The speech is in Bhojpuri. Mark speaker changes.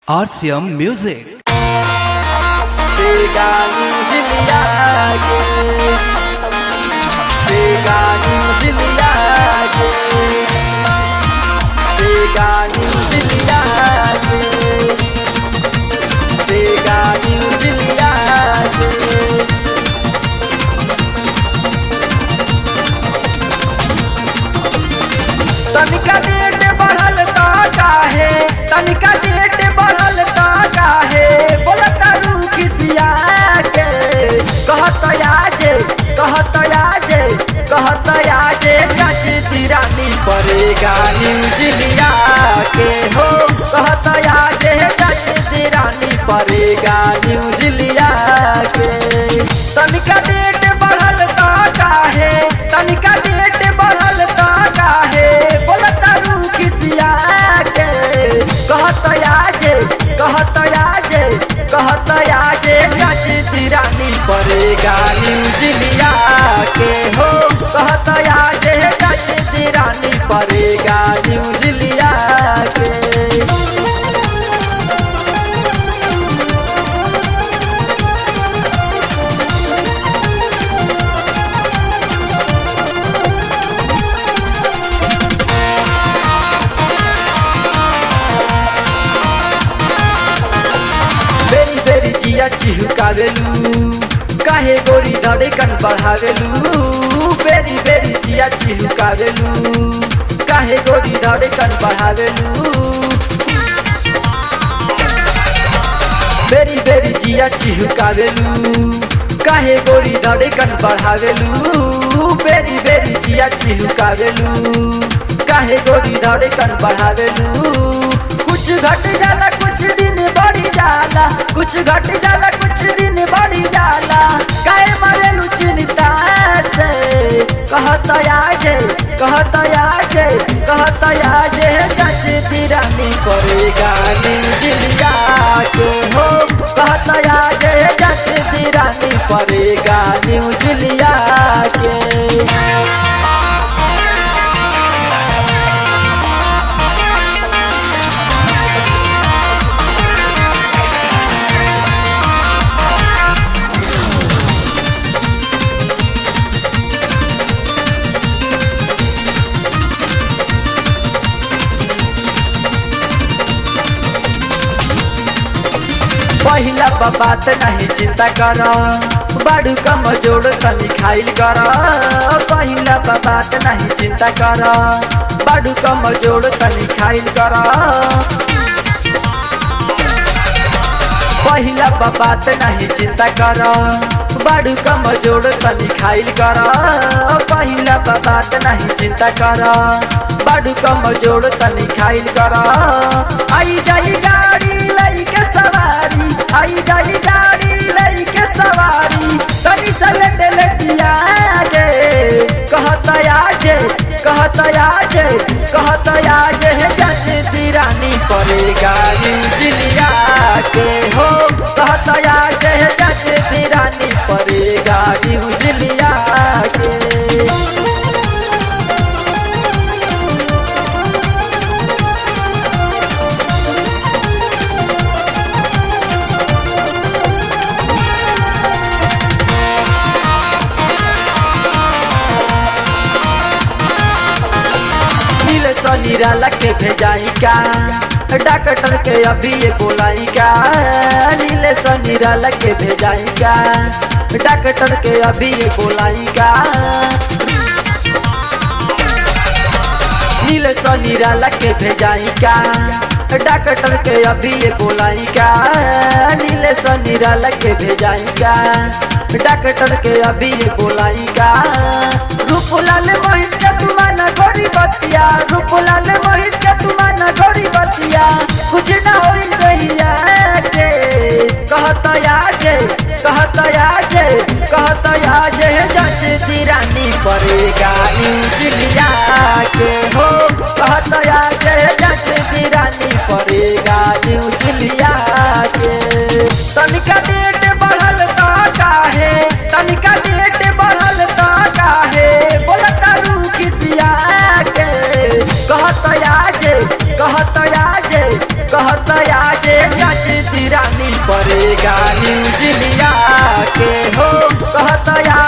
Speaker 1: RCM Music.
Speaker 2: तनिका डेट बढ़ल ता काहे, तनिका डेट बढ़ल ता काहे, बोलत रू किसिया के कहत आजे, कहत आजे, कहत आजे चाची तिरानी पड़ेगा न्यूज लिया के हो, कहत आजे चाची तिरानी पड़ेगा न्यूज लिया के। तनिका डेट बढ़ल ता काहे, तनिका डेट बढ़ल ता काहे, कहत आजे, कहत आजे, कहत आजे चाची तिरानी पड़ेगा न्यूज लिया के हो, कहत आजे चाची तिरानी पड़ेगा न्यूज लिया के। जिया चिहुकावेलू काहे गोरी धड़कन बढ़ावेलू, बेरी बेरी जिया चिहुकावेलू काहे गोरी धड़कन बढ़ावेलू, बेरी बेरी जिया चिहुकावेलू काहे गोरी धड़कन बढ़ावेलू, बेरी बेरी जिया चिहुकावेलू काहे गोरी धड़कन बढ़ावेलू। कुछ घट जाला कुछ दिन बढ़ी जाला, कुछ घट जाला कुछ दिन बढ़ी जाला, काहे मरेलू चिंता से कहत आजे, कहत आजे, कहत आजे चाची तिरानी पड़ेगा न्यूज लिया के हो, कहत आजे चाची तिरानी पड़ेगा न्यूज लिया के। पहिला बात नहीं चिंता कर, बड़ू कम जोड़ तनी खाइल कर, पहिला बात नहीं चिंता कर, बड़ू कम जोड़ तनी खाइल कर, पहिला बात नहीं चिंता कर, बड़ू कम जोड़ तनी खाइल कर, पहिला बात नहीं चिंता कर, बड़ू कम जोड़ तनी खाइल कर। आई जाई गाड़ी लइके सवारी, आई जाई गाड़ी लइके सवारी, तनी सलेट लेटिया गे कहत आजे, कहत आजे, कहत आजे चाची तिरानी पड़ेगा न्यूज लिया के हो, कहत आजे चाची तिरानी पड़ेगा न्यूज लिया के। निराला के भेजाई का डॉक्टर के अभी ये बोलाई का, नीले निराला के भेजाई का डॉक्टर के अभी ये बोलाई का, नीले निराला के भेजाई का डॉक्टर के अभी ये बोलाई का, नीले निराला के भेजाई का डॉक्टर के अभी ये बोलाई का। रूपलाल मोहित के तुमाना गोरी बतिया, रूपलाल मोहित के तुमाना गोरी बतिया, कुछ ना होई रहिया के कहत आजे, कहत आजे, कहत आजे चाची तिरानी पड़ेगा न्यूज लिया के हो, कहत आजे चाची तिरानी पड़ेगा न्यूज लिया के। तनिका डेट बढ़ल ता काहे, तनिका डेट बढ़ल ता काहे, बोलत रू किसिया के कहत आजे, कहत आजे, कहत आजे न्यूज लिया के हो कहता